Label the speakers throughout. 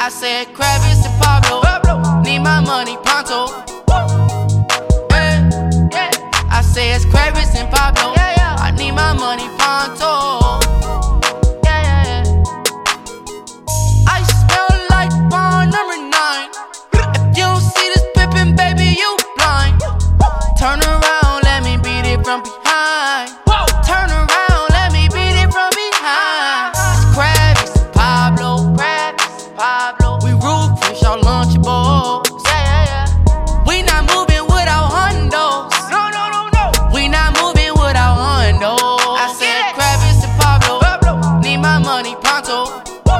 Speaker 1: I said Kravis and Pablo, need my money pronto. I said it's Kravis and Pablo, I need my money pronto. I smell like bar number 9. If you don't see this pippin', baby, you blind. Turn around, let me beat it from behind. Turn around, let me beat it from behind. It's Kravis and Pablo, we ruthless, y'all lunchables. We not moving without hundos. We not moving without hundos. I said Kravis and Pablo, need my money pronto.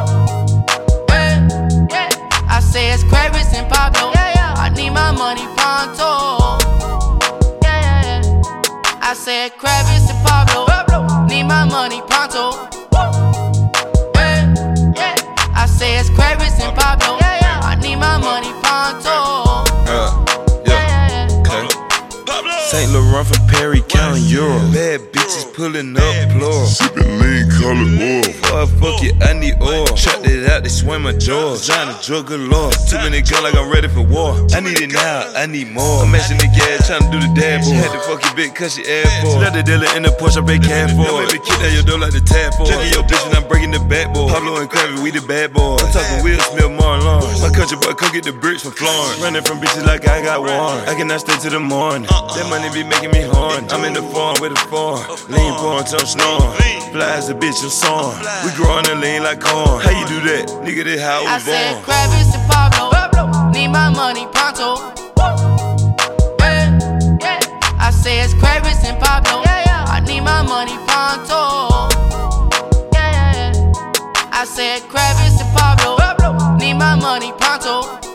Speaker 1: I say it's Kravis and Pablo, I need my money pronto. I said Kravis and Pablo, need my money pronto. I say it's Kravis and Pablo, I need my money pronto.
Speaker 2: St. Laurent from Perry, counting euro. Bad bitches pulling up, plural.
Speaker 3: Sippin' lean, call it oil.
Speaker 2: Before I fuck it, I need oil. Shut it out, they swing my jaws. Trying to drug galore. Too many guns like I'm ready for war. I need it now, I need more. I'm mashing the gas, trying to do the dab boy. Had to fuck your bitch cause she asked for. Let the dealer in the Porsche, I pay cash for. Don't make me kick down your door like the tab for. Checking your bitch and I'm breaking the bad boy. Pablo and Kravis, we the bad boys. I'm talking Will Smith, Marlon Lawrence. My country boy, come get the bricks from Florence. Running from bitches like I got one. I cannot stay till the morning. That money be making me horny. I'm in the farm with a farm. Lean porn till I'm snoring. Fly as a bitch, I'm sawing. We growing and lean like corn. How you do that? Nigga, this how I was born.
Speaker 1: I said Kravis and Pablo, need my money pronto. I say it's Kravis and Pablo, I need my money pronto. I said Kravis and Pablo, need my money pronto.